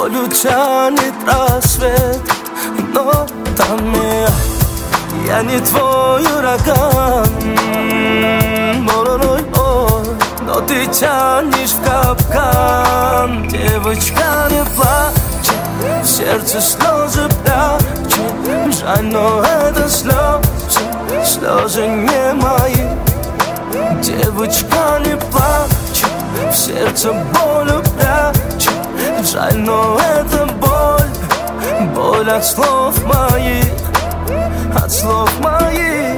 болью тянет рассвет, но там я не твой ураган. Но ты тянешь в капкан. Девочка, не плачь, в сердце слезы прячет. Жаль, но это слезы, слезы не мои. Девочка, не плачь, в сердце боль прячет. Жаль, но это боль, боль от слов моих, от слов моих.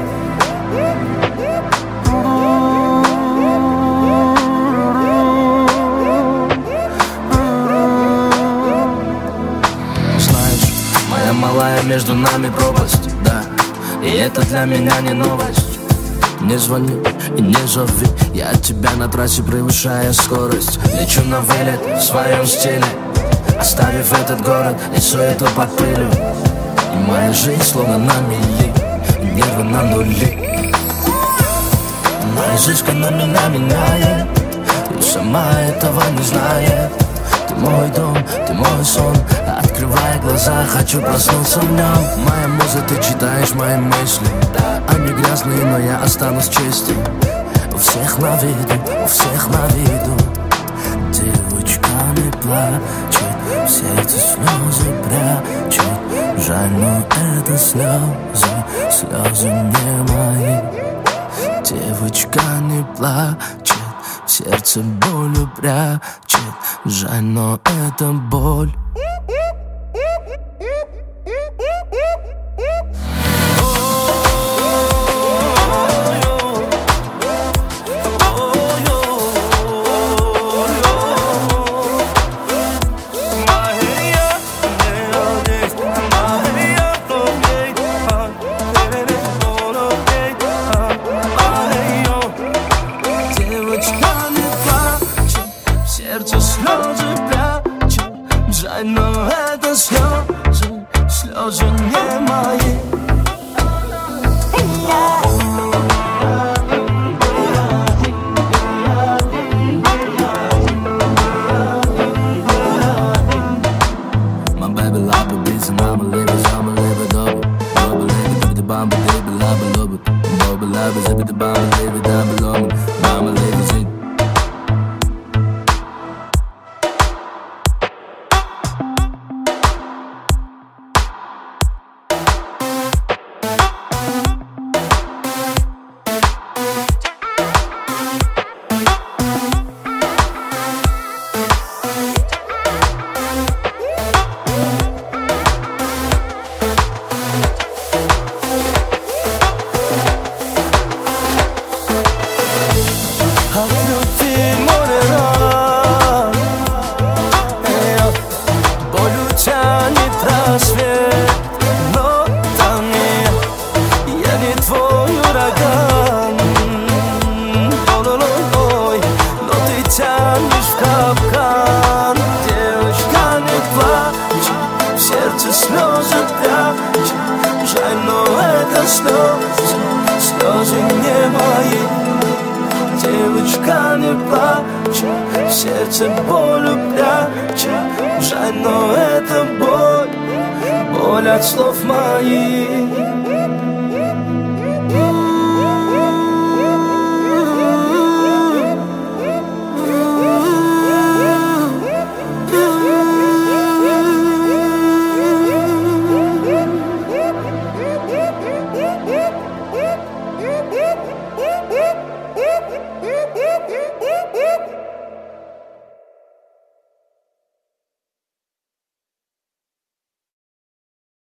Знаешь, моя малая, между нами пропасть, да, и это для меня не новость. Не звони и не зови, я от тебя на трассе превышая скорость. Лечу на вылет в своем стиле, оставив этот город и суету под пылью. И моя жизнь словно на мели, нервы на нуле. Но изысканно меня меняет, и сама этого не знает. Ты мой дом, ты мой сон, открывая глаза, хочу проснуться в нем. Моя муза, ты читаешь мои мысли, они грязные, но я останусь чистым. У всех на виду, у всех на виду. Девочка, не плачет, в сердце слезы прячет. Жаль, но это слезы, слезы не мои. Девочка, не плачет, в сердце болью прячет. Жаль, но это боль. Сердце слезы прячет. Жаль, но это слезы, слезы не мои. My baby love it, beats and I'ma live it double. Double live it, the bomb, baby love it, love it. Double love it, zip it, the bomb, live it down below me. Mama live it, zip. Тянет рассвет, но там я не твой ураган. Ой, но ты тянешь в капкан. Девочка, не плачь, в сердце слезы прячь. Жаль, но это слезы, слезы не мои. Девочка, не плачь, в сердце болью прячет. Жаль, но это боль, боль от слов моих.